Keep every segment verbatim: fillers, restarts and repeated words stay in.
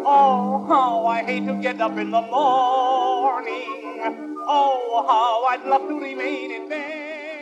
Oh, how I hate to get up in the morning. Oh, how I'd love to remain in bed.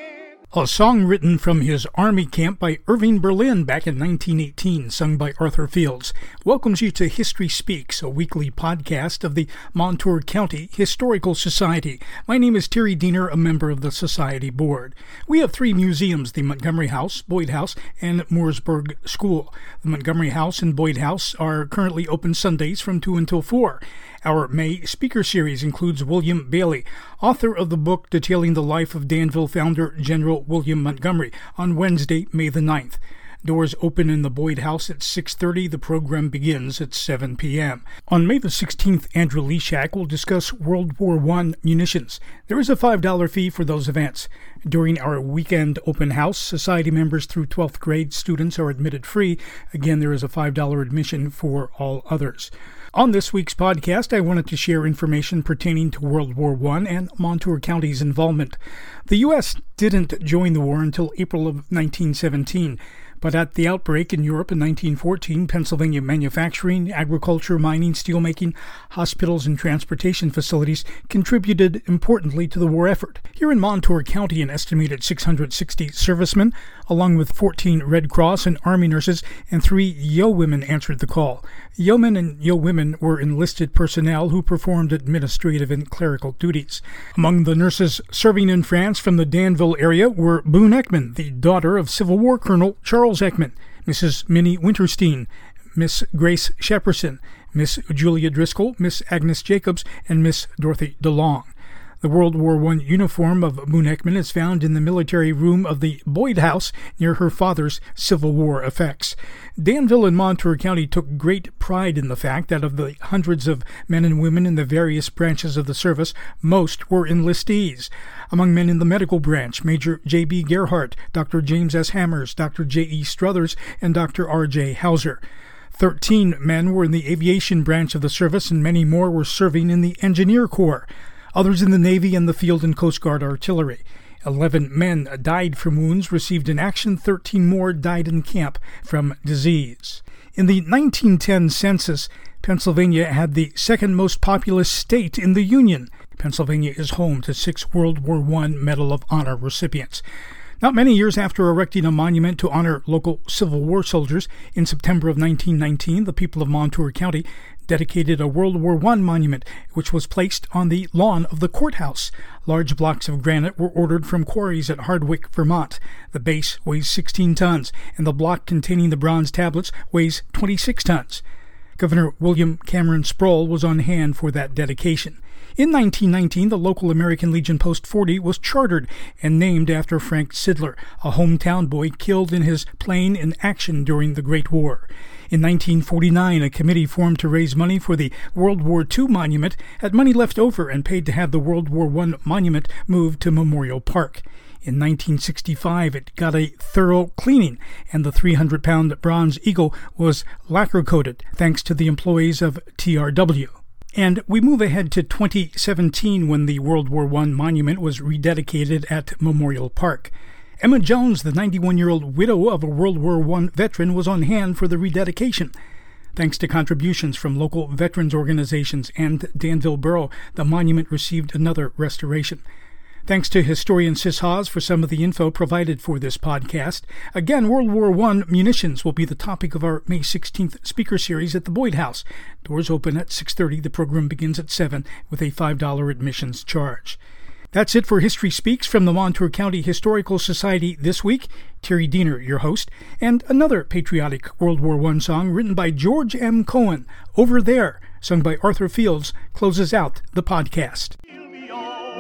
A song written from his army camp by Irving Berlin back in nineteen eighteen, sung by Arthur Fields, welcomes you to History Speaks, a weekly podcast of the Montour County Historical Society. My name is Terry Diener, a member of the Society Board. We have three museums, the Montgomery House, Boyd House, and Mooresburg School. The Montgomery House and Boyd House are currently open Sundays from two until four. Our May speaker series includes William Bailey, author of the book detailing the life of Danville founder General William Montgomery, on Wednesday, May the ninth. Doors open in the Boyd House at six thirty. The program begins at seven p.m. On May the sixteenth, Andrew Leshak will discuss World War One munitions. There is a five dollars fee for those events. During our weekend open house, Society members through twelfth grade students are admitted free. Again, there is a five dollars admission for all others. On this week's podcast, I wanted to share information pertaining to World War One and Montour County's involvement. The U S didn't join the war until April of nineteen seventeen, but at the outbreak in Europe in nineteen fourteen, Pennsylvania manufacturing, agriculture, mining, steelmaking, hospitals, and transportation facilities contributed importantly to the war effort. Here in Montour County, an estimated six hundred sixty servicemen, along with fourteen Red Cross and Army nurses, and three yeowomen answered the call. Yeomen and yeowomen were enlisted personnel who performed administrative and clerical duties. Among the nurses serving in France from the Danville area were Boone Ekman, the daughter of Civil War Colonel Charles Ekman, Missus Minnie Winterstein, Miss Grace Shepperson, Miss Julia Driscoll, Miss Agnes Jacobs, and Miss Dorothy DeLong. The World War One uniform of Boone Ekman is found in the military room of the Boyd House near her father's Civil War effects. Danville and Montour County took great pride in the fact that of the hundreds of men and women in the various branches of the service, most were enlistees. Among men in the medical branch, Major J B Gerhardt, Doctor James S. Hammers, Doctor J E Struthers, and Doctor R J Hauser. Thirteen men were in the aviation branch of the service, and many more were serving in the Engineer Corps. Others in the Navy and the Field and Coast Guard Artillery. Eleven men died from wounds received in action. Thirteen more died in camp from disease. In the nineteen ten census, Pennsylvania had the second most populous state in the Union. Pennsylvania is home to six World War One Medal of Honor recipients. Not many years after erecting a monument to honor local Civil War soldiers, in September of nineteen nineteen, the people of Montour County dedicated a World War One monument, which was placed on the lawn of the courthouse. Large blocks of granite were ordered from quarries at Hardwick, Vermont. The base weighs sixteen tons, and the block containing the bronze tablets weighs twenty-six tons. Governor William Cameron Sproul was on hand for that dedication. In nineteen nineteen, the local American Legion Post forty was chartered and named after Frank Sidler, a hometown boy killed in his plane in action during the Great War. In nineteen forty-nine, a committee formed to raise money for the World War Two monument had money left over and paid to have the World War One monument moved to Memorial Park. In nineteen sixty-five, it got a thorough cleaning, and the three hundred pound bronze eagle was lacquer-coated, thanks to the employees of T R W. And we move ahead to twenty seventeen, when the World War One monument was rededicated at Memorial Park. Emma Jones, the ninety-one-year-old widow of a World War One veteran, was on hand for the rededication. Thanks to contributions from local veterans organizations and Danville Borough, the monument received another restoration. Thanks to historian Sis Haas for some of the info provided for this podcast. Again, World War One munitions will be the topic of our May sixteenth speaker series at the Boyd House. Doors open at six thirty. The program begins at seven with a five dollars admissions charge. That's it for History Speaks from the Montour County Historical Society this week. Terry Diener, your host, and another patriotic World War One song written by George M. Cohen, Over There, sung by Arthur Fields, closes out the podcast.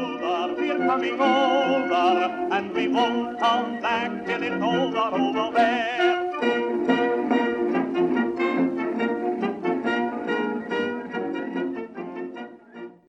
Coming over, and we won't come back till it's over, over there.